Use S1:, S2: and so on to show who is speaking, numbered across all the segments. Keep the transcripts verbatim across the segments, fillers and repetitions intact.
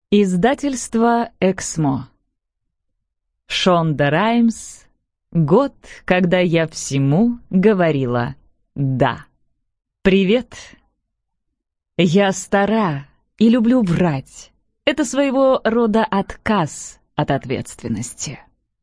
S1: Издательство «Эксмо». Шонда Раймс. Год, когда я всему говорила «да». Привет. Я стара и люблю врать. Это своего рода отказ от ответственности.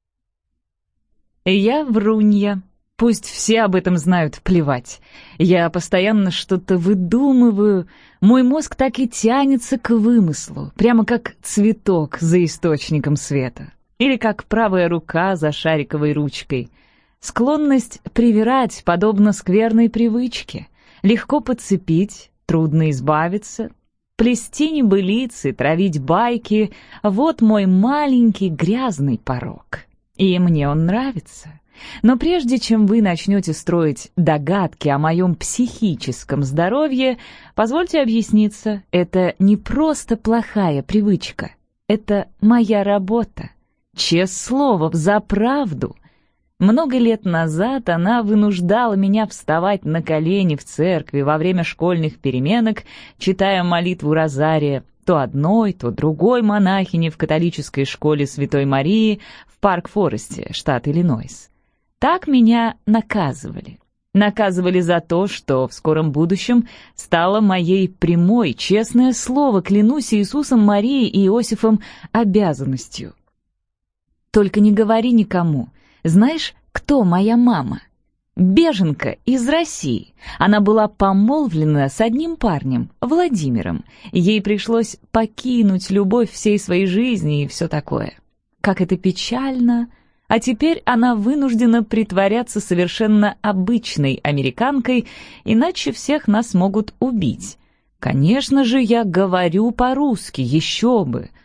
S1: Я врунья. Пусть все об этом знают, плевать. Я постоянно что-то выдумываю. Мой мозг так и тянется к вымыслу, прямо как цветок за источником света. Или как правая рука за шариковой ручкой. Склонность привирать подобно скверной привычке. Легко подцепить, трудно избавиться. Плести небылицы, травить байки — вот мой маленький грязный порок. И мне он нравится. Но прежде чем вы начнете строить догадки о моем психическом здоровье, позвольте объясниться, это не просто плохая привычка, это моя работа. Честное слово, взаправду. Много лет назад она вынуждала меня вставать на колени в церкви во время школьных переменок, читая молитву Розария, то одной, то другой монахини в католической школе Святой Марии в Парк-Форесте, штат Иллинойс. Так меня наказывали. Наказывали за то, что в скором будущем стало моей прямой, честное слово, клянусь Иисусом, Марией и Иосифом, обязанностью. Только не говори никому. Знаешь, кто моя мама? Беженка из России. Она была помолвлена с одним парнем, Владимиром. Ей пришлось покинуть любовь всей своей жизни и все такое. Как это печально. А теперь она вынуждена притворяться совершенно обычной американкой, иначе всех нас могут убить. Конечно же, я говорю по-русски, еще бы.